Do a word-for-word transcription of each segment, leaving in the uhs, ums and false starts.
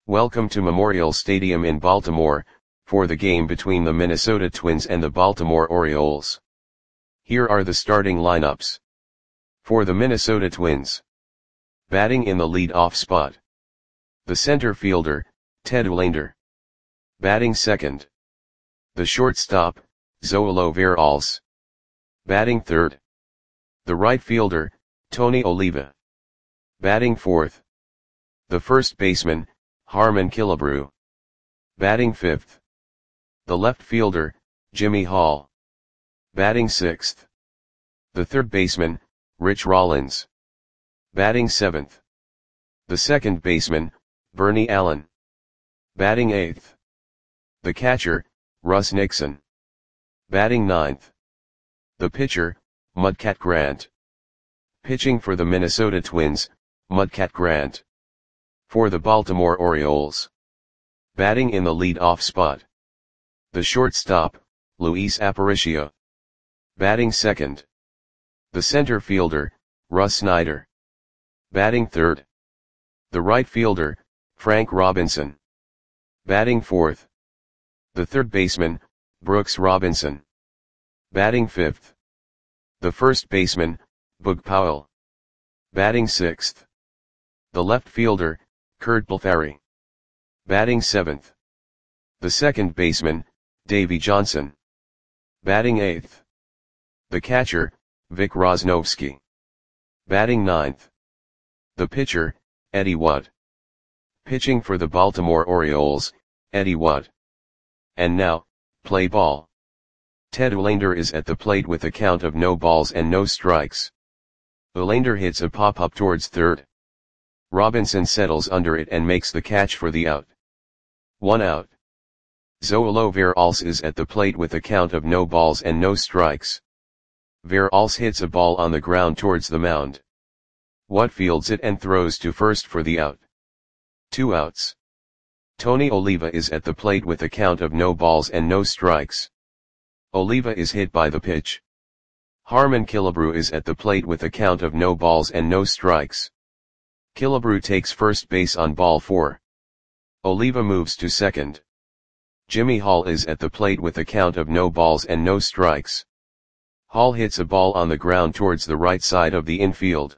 Welcome to Memorial Stadium in Baltimore, for the game between the Minnesota Twins and the Baltimore Orioles. Here are the starting lineups. For the Minnesota Twins. Batting in the lead-off spot. The center fielder, Ted Olander. Batting second. The shortstop, Zoilo Veralles. Batting third. The right fielder, Tony Oliva. Batting fourth. The first baseman, Harmon Killebrew. Batting fifth. The left fielder, Jimmy Hall. Batting sixth. The third baseman, Rich Rollins. Batting seventh. The second baseman, Bernie Allen. Batting eighth. The catcher, Russ Nixon. Batting ninth. The pitcher, Mudcat Grant. Pitching for the Minnesota Twins, Mudcat Grant. For the Baltimore Orioles. Batting in the lead-off spot. The shortstop, Luis Aparicio. Batting second. The center fielder, Russ Snyder. Batting third. The right fielder, Frank Robinson. Batting fourth. The third baseman, Brooks Robinson. Batting fifth. The first baseman, Boog Powell. Batting sixth. The left fielder, Curt Blefary. Batting seventh. The second baseman, Davey Johnson. Batting eighth. The catcher, Vic Rosnovsky. Batting ninth. The pitcher, Eddie Wood. Pitching for the Baltimore Orioles, Eddie Wood. And now, play ball. Ted Olander is at the plate with a count of no balls and no strikes. Olander hits a pop-up towards third. Robinson settles under it and makes the catch for the out. One out. Zoilo Veralles is at the plate with a count of no balls and no strikes. Veralles hits a ball on the ground towards the mound. Wood fields it and throws to first for the out. Two outs. Tony Oliva is at the plate with a count of no balls and no strikes. Oliva is hit by the pitch. Harmon Killebrew is at the plate with a count of no balls and no strikes. Killebrew takes first base on ball four. Oliva moves to second. Jimmy Hall is at the plate with a count of no balls and no strikes. Hall hits a ball on the ground towards the right side of the infield.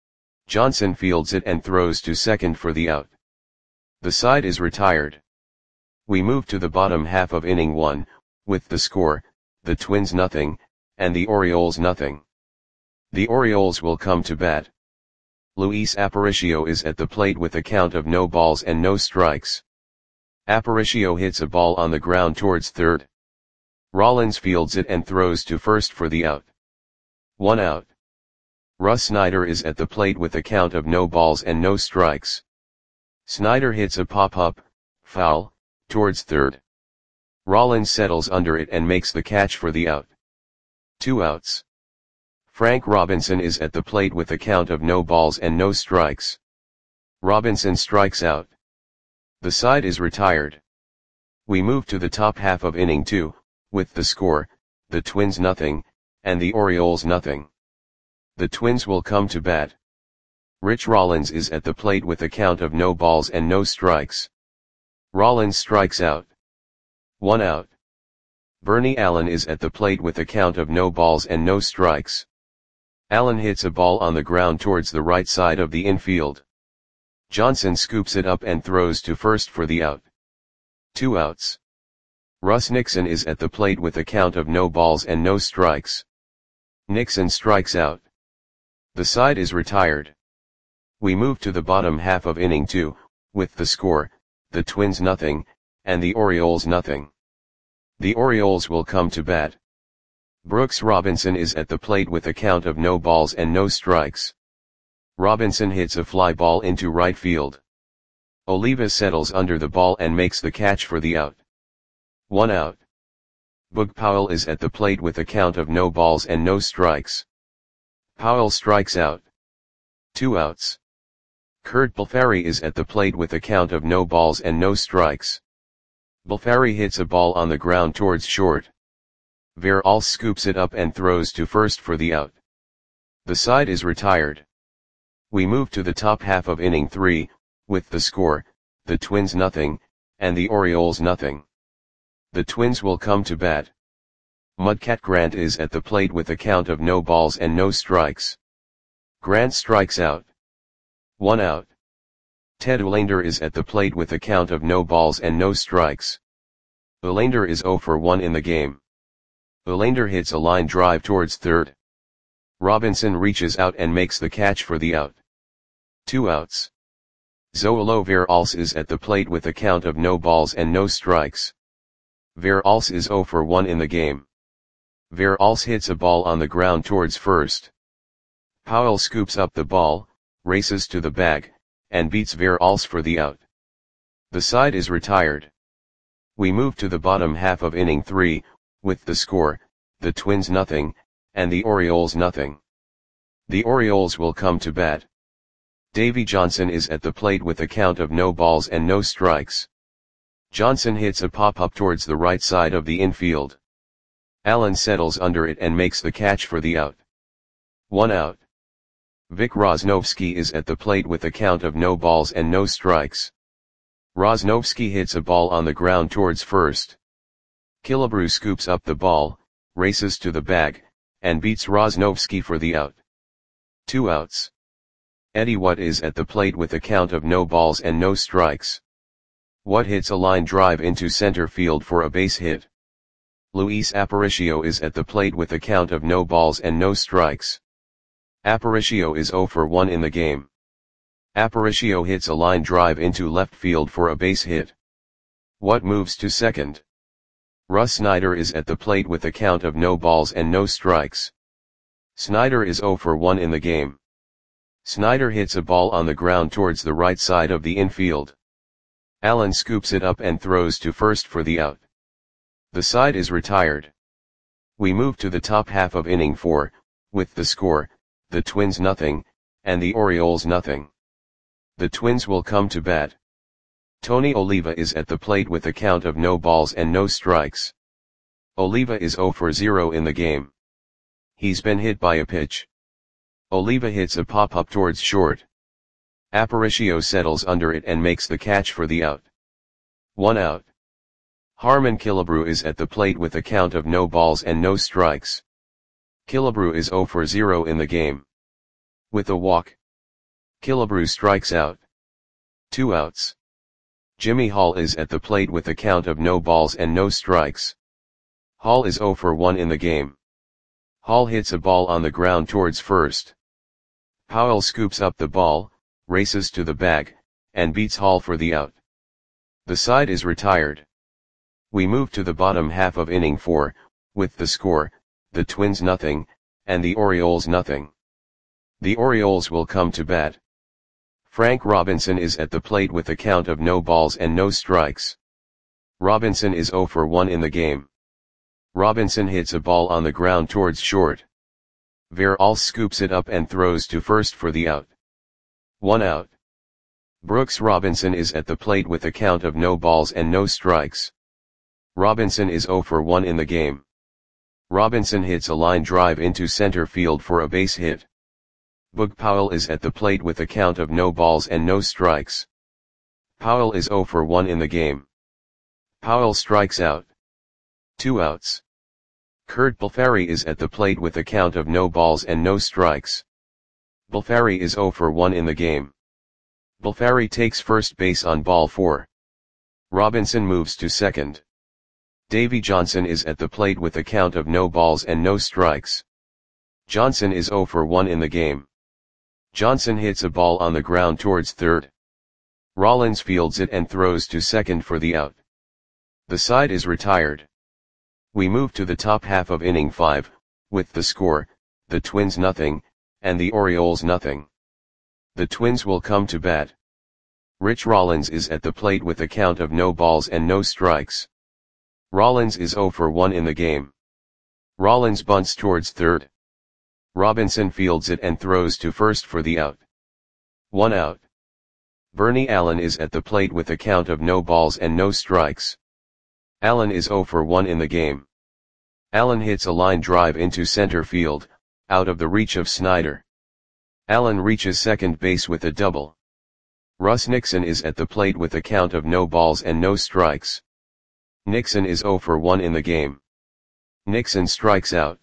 Johnson fields it and throws to second for the out. The side is retired. We move to the bottom half of inning one, with the score, the Twins nothing, and the Orioles nothing. The Orioles will come to bat. Luis Aparicio is at the plate with a count of no balls and no strikes. Aparicio hits a ball on the ground towards third. Rollins fields it and throws to first for the out. One out. Russ Snyder is at the plate with a count of no balls and no strikes. Snyder hits a pop-up, foul, towards third. Rollins settles under it and makes the catch for the out. Two outs. Frank Robinson is at the plate with a count of no balls and no strikes. Robinson strikes out. The side is retired. We move to the top half of inning two, with the score, the Twins nothing, and the Orioles nothing. The Twins will come to bat. Rich Rollins is at the plate with a count of no balls and no strikes. Rollins strikes out. One out. Bernie Allen is at the plate with a count of no balls and no strikes. Allen hits a ball on the ground towards the right side of the infield. Johnson scoops it up and throws to first for the out. Two outs. Russ Nixon is at the plate with a count of no balls and no strikes. Nixon strikes out. The side is retired. We move to the bottom half of inning two, with the score, the Twins nothing, and the Orioles nothing. The Orioles will come to bat. Brooks Robinson is at the plate with a count of no balls and no strikes. Robinson hits a fly ball into right field. Oliva settles under the ball and makes the catch for the out. One out. Boog Powell is at the plate with a count of no balls and no strikes. Powell strikes out. Two outs. Curt Blefary is at the plate with a count of no balls and no strikes. Blefary hits a ball on the ground towards short. Veralles scoops it up and throws to first for the out. The side is retired. We move to the top half of inning three, with the score, the Twins nothing, and the Orioles nothing. The Twins will come to bat. Mudcat Grant is at the plate with a count of no balls and no strikes. Grant strikes out. One out. Ted Olander is at the plate with a count of no balls and no strikes. Olander is zero for one in the game. Olander hits a line drive towards third. Robinson reaches out and makes the catch for the out. Two outs. Zoilo Veralce is at the plate with a count of no balls and no strikes. Veralce is zero for one in the game. Veralce hits a ball on the ground towards first. Powell scoops up the ball, races to the bag, and beats Veralce for the out. The side is retired. We move to the bottom half of inning three, with the score, the Twins nothing, and the Orioles nothing. The Orioles will come to bat. Davey Johnson is at the plate with a count of no balls and no strikes. Johnson hits a pop-up towards the right side of the infield. Allen settles under it and makes the catch for the out. One out. Vic Rosnovsky is at the plate with a count of no balls and no strikes. Rosnovsky hits a ball on the ground towards first. Killebrew scoops up the ball, races to the bag, and beats Rosnovsky for the out. Two outs. Eddie Watt is at the plate with a count of no balls and no strikes. Watt hits a line drive into center field for a base hit. Luis Aparicio is at the plate with a count of no balls and no strikes. Aparicio is zero for one in the game. Aparicio hits a line drive into left field for a base hit. Watt moves to second. Russ Snyder is at the plate with a count of no balls and no strikes. Snyder is zero for one in the game. Snyder hits a ball on the ground towards the right side of the infield. Allen scoops it up and throws to first for the out. The side is retired. We move to the top half of inning four, with the score, the Twins nothing, and the Orioles nothing. The Twins will come to bat. Tony Oliva is at the plate with a count of no balls and no strikes. Oliva is zero for zero in the game. He's been hit by a pitch. Oliva hits a pop-up towards short. Aparicio settles under it and makes the catch for the out. One out. Harmon Killebrew is at the plate with a count of no balls and no strikes. Killebrew is zero for zero in the game. With a walk. Killebrew strikes out. Two outs. Jimmy Hall is at the plate with a count of no balls and no strikes. Hall is zero for one in the game. Hall hits a ball on the ground towards first. Powell scoops up the ball, races to the bag, and beats Hall for the out. The side is retired. We move to the bottom half of inning four, with the score, the Twins nothing, and the Orioles nothing. The Orioles will come to bat. Frank Robinson is at the plate with a count of no balls and no strikes. Robinson is zero for one in the game. Robinson hits a ball on the ground towards short. Veralce scoops it up and throws to first for the out. One out. Brooks Robinson is at the plate with a count of no balls and no strikes. Robinson is zero for one in the game. Robinson hits a line drive into center field for a base hit. Boog Powell is at the plate with a count of no balls and no strikes. Powell is zero for one in the game. Powell strikes out. Two outs. Kurt Balfari is at the plate with a count of no balls and no strikes. Balfari is zero for one in the game. Balfari takes first base on ball four. Robinson moves to second. Davey Johnson is at the plate with a count of no balls and no strikes. Johnson is zero for one in the game. Johnson hits a ball on the ground towards third. Rollins fields it and throws to second for the out. The side is retired. We move to the top half of inning five, with the score, the Twins nothing, and the Orioles nothing. The Twins will come to bat. Rich Rollins is at the plate with a count of no balls and no strikes. Rollins is zero for one in the game. Rollins bunts towards third. Robinson fields it and throws to first for the out. One out. Bernie Allen is at the plate with a count of no balls and no strikes. Allen is zero for one in the game. Allen hits a line drive into center field, out of the reach of Snyder. Allen reaches second base with a double. Russ Nixon is at the plate with a count of no balls and no strikes. Nixon is zero for one in the game. Nixon strikes out.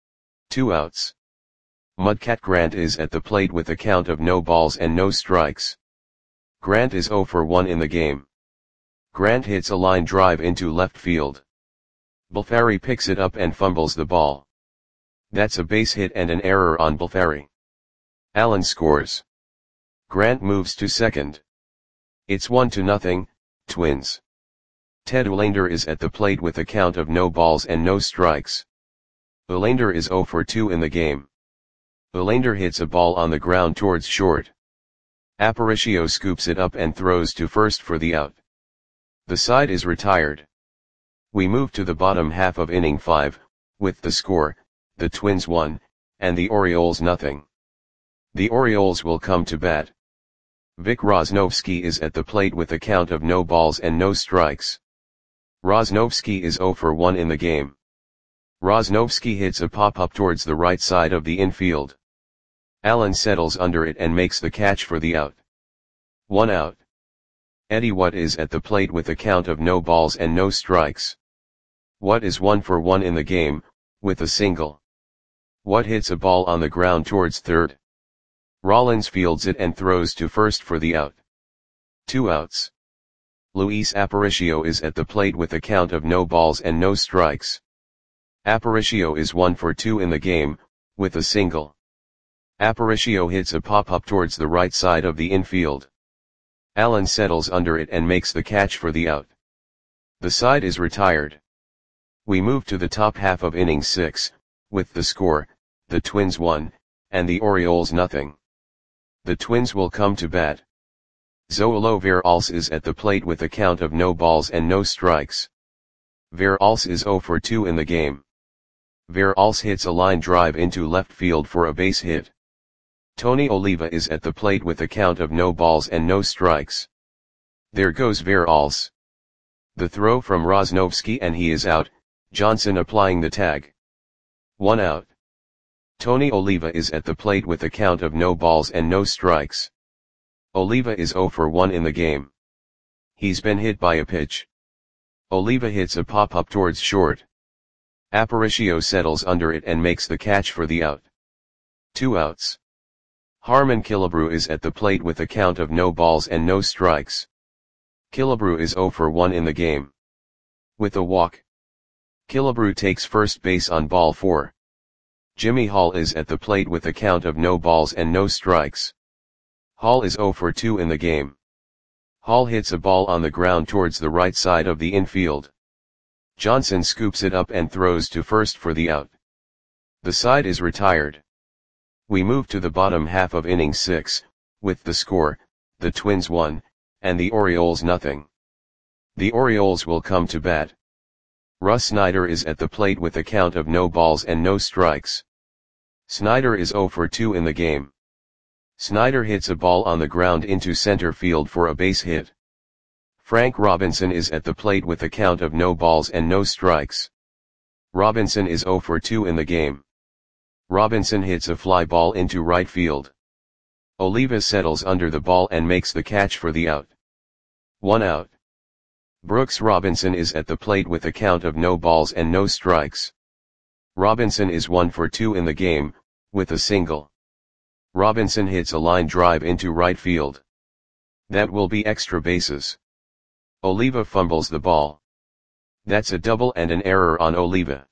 Two outs. Mudcat Grant is at the plate with a count of no balls and no strikes. Grant is zero for one in the game. Grant hits a line drive into left field. Balfari picks it up and fumbles the ball. That's a base hit and an error on Balfari. Allen scores. Grant moves to second. It's one to nothing, Twins. Ted Olander is at the plate with a count of no balls and no strikes. Olander is zero for two in the game. Olander hits a ball on the ground towards short. Aparicio scoops it up and throws to first for the out. The side is retired. We move to the bottom half of inning five, with the score, the Twins one, and the Orioles nothing. The Orioles will come to bat. Vic Rosnovsky is at the plate with a count of no balls and no strikes. Rosnovsky is zero for one in the game. Rosnovsky hits a pop-up towards the right side of the infield. Allen settles under it and makes the catch for the out. One out. Eddie Watt is at the plate with a count of no balls and no strikes. Watt is one for one in the game, with a single. Watt hits a ball on the ground towards third. Rollins fields it and throws to first for the out. Two outs. Luis Aparicio is at the plate with a count of no balls and no strikes. Aparicio is one for two in the game, with a single. Aparicio hits a pop-up towards the right side of the infield. Allen settles under it and makes the catch for the out. The side is retired. We move to the top half of inning six, with the score, the Twins one, and the Orioles nothing. The Twins will come to bat. Zoilo Veralce is at the plate with a count of no balls and no strikes. Veralce is zero for two in the game. Veralce hits a line drive into left field for a base hit. Tony Oliva is at the plate with a count of no balls and no strikes. There goes Veralce. The throw from Rosnovsky and he is out, Johnson applying the tag. One out. Tony Oliva is at the plate with a count of no balls and no strikes. Oliva is zero for one in the game. He's been hit by a pitch. Oliva hits a pop-up towards short. Aparicio settles under it and makes the catch for the out. Two outs. Harmon Killebrew is at the plate with a count of no balls and no strikes. Killebrew is zero for one in the game. With a walk. Killebrew takes first base on ball four. Jimmy Hall is at the plate with a count of no balls and no strikes. Hall is zero for two in the game. Hall hits a ball on the ground towards the right side of the infield. Johnson scoops it up and throws to first for the out. The side is retired. We move to the bottom half of inning six, with the score, the Twins one, and the Orioles nothing. The Orioles will come to bat. Russ Snyder is at the plate with a count of no balls and no strikes. Snyder is zero for two in the game. Snyder hits a ball on the ground into center field for a base hit. Frank Robinson is at the plate with a count of no balls and no strikes. Robinson is zero for two in the game. Robinson hits a fly ball into right field. Oliva settles under the ball and makes the catch for the out. One out. Brooks Robinson is at the plate with a count of no balls and no strikes. Robinson is one for two in the game, with a single. Robinson hits a line drive into right field. That will be extra bases. Oliva fumbles the ball. That's a double and an error on Oliva.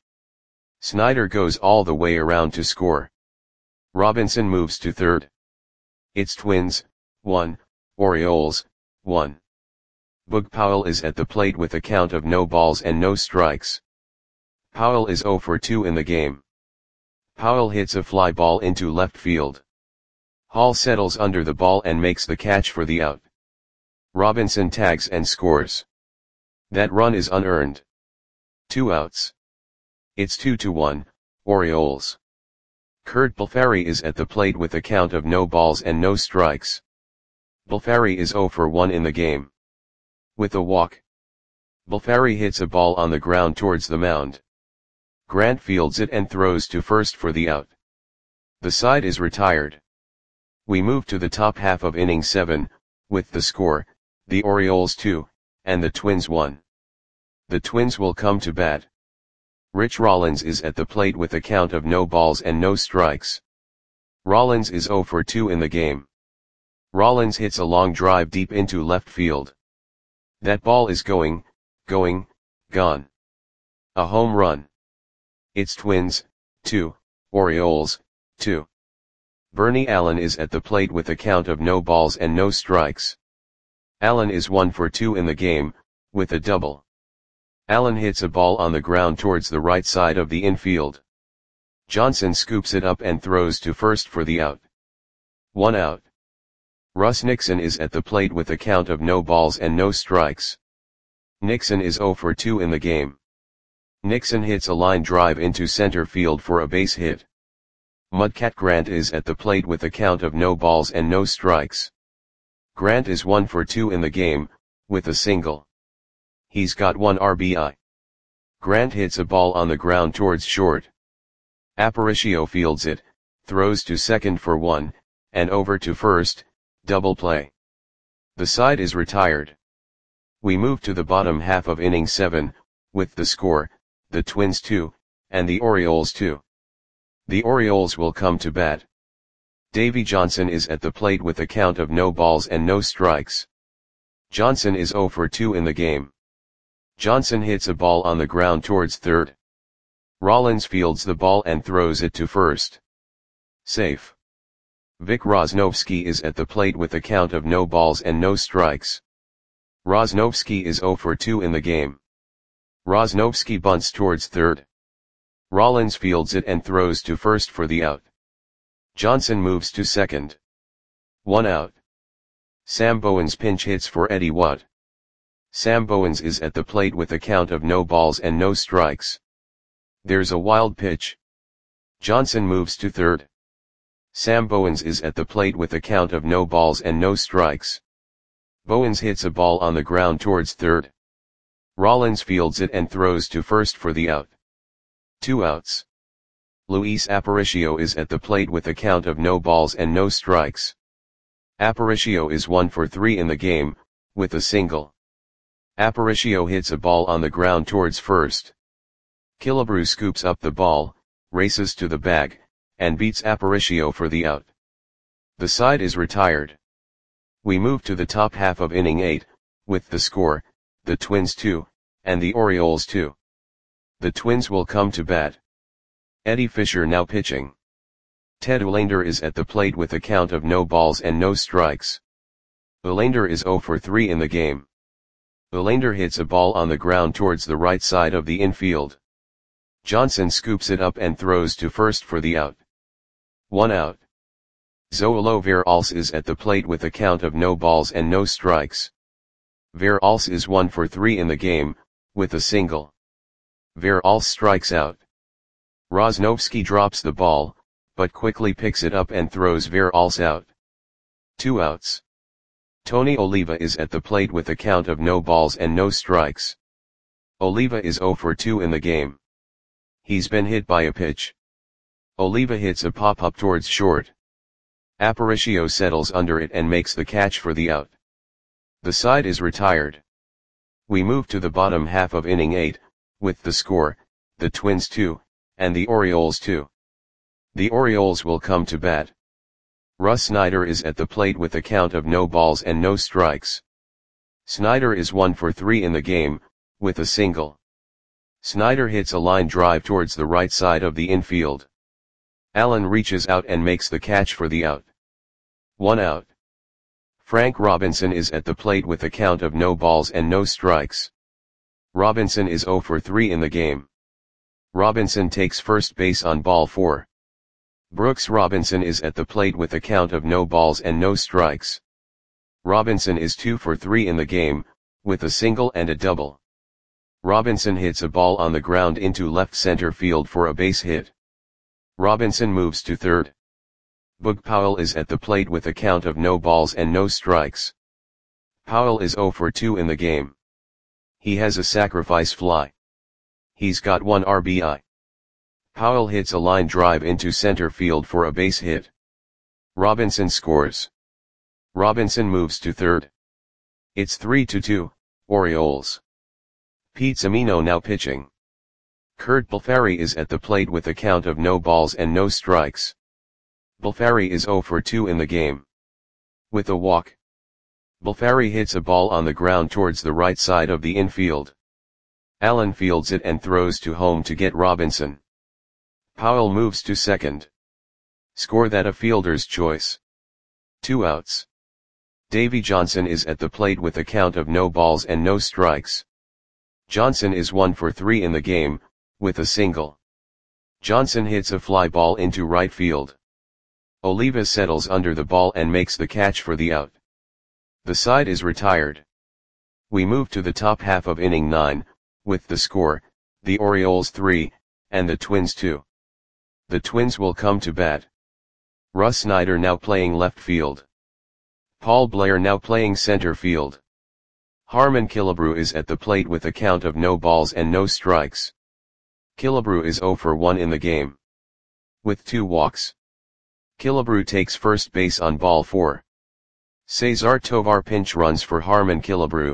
Snyder goes all the way around to score. Robinson moves to third. It's Twins, one, Orioles, one. Boog Powell is at the plate with a count of no balls and no strikes. Powell is zero for two in the game. Powell hits a fly ball into left field. Hall settles under the ball and makes the catch for the out. Robinson tags and scores. That run is unearned. Two outs. It's two to one, Orioles. Kurt Balfari is at the plate with a count of no balls and no strikes. Balfari is zero for one in the game. With a walk. Balfari hits a ball on the ground towards the mound. Grant fields it and throws to first for the out. The side is retired. We move to the top half of inning seven, with the score, the Orioles two, and the Twins one. The Twins will come to bat. Rich Rollins is at the plate with a count of no balls and no strikes. Rollins is zero for two in the game. Rollins hits a long drive deep into left field. That ball is going, going, gone. A home run. It's Twins, two, Orioles, two. Bernie Allen is at the plate with a count of no balls and no strikes. Allen is one for two in the game, with a double. Allen hits a ball on the ground towards the right side of the infield. Johnson scoops it up and throws to first for the out. One out. Russ Nixon is at the plate with a count of no balls and no strikes. Nixon is zero for two in the game. Nixon hits a line drive into center field for a base hit. Mudcat Grant is at the plate with a count of no balls and no strikes. Grant is one for two in the game, with a single. He's got one R B I. Grant hits a ball on the ground towards short. Aparicio fields it, throws to second for one, and over to first, double play. The side is retired. We move to the bottom half of inning seven, with the score, the Twins two, and the Orioles two. The Orioles will come to bat. Davey Johnson is at the plate with a count of no balls and no strikes. Johnson is zero for two in the game. Johnson hits a ball on the ground towards third. Rollins fields the ball and throws it to first. Safe. Vic Rosnovsky is at the plate with a count of no balls and no strikes. Rosnovsky is zero for two in the game. Rosnovsky bunts towards third. Rollins fields it and throws to first for the out. Johnson moves to second. One out. Sam Bowens pinch hits for Eddie Watt. Sam Bowens is at the plate with a count of no balls and no strikes. There's a wild pitch. Johnson moves to third. Sam Bowens is at the plate with a count of no balls and no strikes. Bowens hits a ball on the ground towards third. Rollins fields it and throws to first for the out. Two outs. Luis Aparicio is at the plate with a count of no balls and no strikes. Aparicio is one for three in the game, with a single. Aparicio hits a ball on the ground towards first. Killebrew scoops up the ball, races to the bag, and beats Aparicio for the out. The side is retired. We move to the top half of inning eight, with the score, the Twins two, and the Orioles two. The Twins will come to bat. Eddie Fisher now pitching. Ted Uhlaender is at the plate with a count of no balls and no strikes. Uhlaender is zero for three in the game. Uhlaender hits a ball on the ground towards the right side of the infield. Johnson scoops it up and throws to first for the out. One out. Zoilo Veralce is at the plate with a count of no balls and no strikes. Veralce is one for three in the game, with a single. Veralce strikes out. Rosnovsky drops the ball, but quickly picks it up and throws Veralce out. Two outs. Tony Oliva is at the plate with a count of no balls and no strikes. Oliva is zero for two in the game. He's been hit by a pitch. Oliva hits a pop-up towards short. Aparicio settles under it and makes the catch for the out. The side is retired. We move to the bottom half of inning eight, with the score, the Twins two, and the Orioles two. The Orioles will come to bat. Russ Snyder is at the plate with a count of no balls and no strikes. Snyder is one for three in the game, with a single. Snyder hits a line drive towards the right side of the infield. Allen reaches out and makes the catch for the out. One out. Frank Robinson is at the plate with a count of no balls and no strikes. Robinson is zero for three in the game. Robinson takes first base on ball four. Brooks Robinson is at the plate with a count of no balls and no strikes. Robinson is two for three in the game, with a single and a double. Robinson hits a ball on the ground into left center field for a base hit. Robinson moves to third. Boog Powell is at the plate with a count of no balls and no strikes. Powell is zero for two in the game. He has a sacrifice fly. He's got one R B I. Powell hits a line drive into center field for a base hit. Robinson scores. Robinson moves to third. It's three to two, Orioles. Pete Semino now pitching. Curt Balfari is at the plate with a count of no balls and no strikes. Balfari is zero for two in the game. With a walk, Balfari hits a ball on the ground towards the right side of the infield. Allen fields it and throws to home to get Robinson. Powell moves to second. Score that a fielder's choice. Two outs. Davy Johnson is at the plate with a count of no balls and no strikes. Johnson is one for three in the game, with a single. Johnson hits a fly ball into right field. Oliva settles under the ball and makes the catch for the out. The side is retired. We move to the top half of inning nine, with the score, the Orioles three, and the Twins two. The Twins will come to bat. Russ Snyder now playing left field. Paul Blair now playing center field. Harmon Killebrew is at the plate with a count of no balls and no strikes. Killebrew is zero for one in the game. With two walks. Killebrew takes first base on ball four. Cesar Tovar pinch runs for Harmon Killebrew.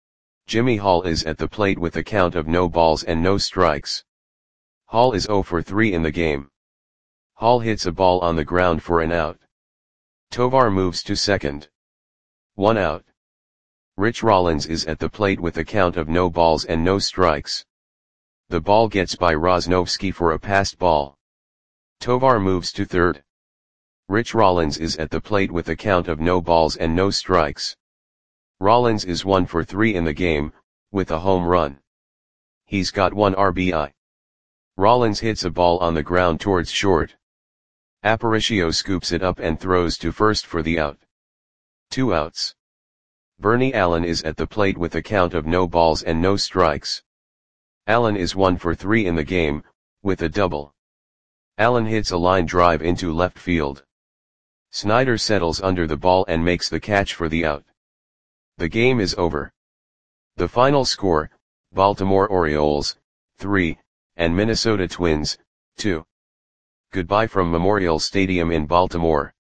Jimmy Hall is at the plate with a count of no balls and no strikes. Hall is zero for three in the game. Hall hits a ball on the ground for an out. Tovar moves to second. One out. Rich Rollins is at the plate with a count of no balls and no strikes. The ball gets by Rosnovsky for a passed ball. Tovar moves to third. Rich Rollins is at the plate with a count of no balls and no strikes. Rollins is one for three in the game, with a home run. He's got one R B I. Rollins hits a ball on the ground towards short. Aparicio scoops it up and throws to first for the out. Two outs. Bernie Allen is at the plate with a count of no balls and no strikes. Allen is one for three in the game, with a double. Allen hits a line drive into left field. Snyder settles under the ball and makes the catch for the out. The game is over. The final score, Baltimore Orioles, three, and Minnesota Twins, two. Goodbye from Memorial Stadium in Baltimore.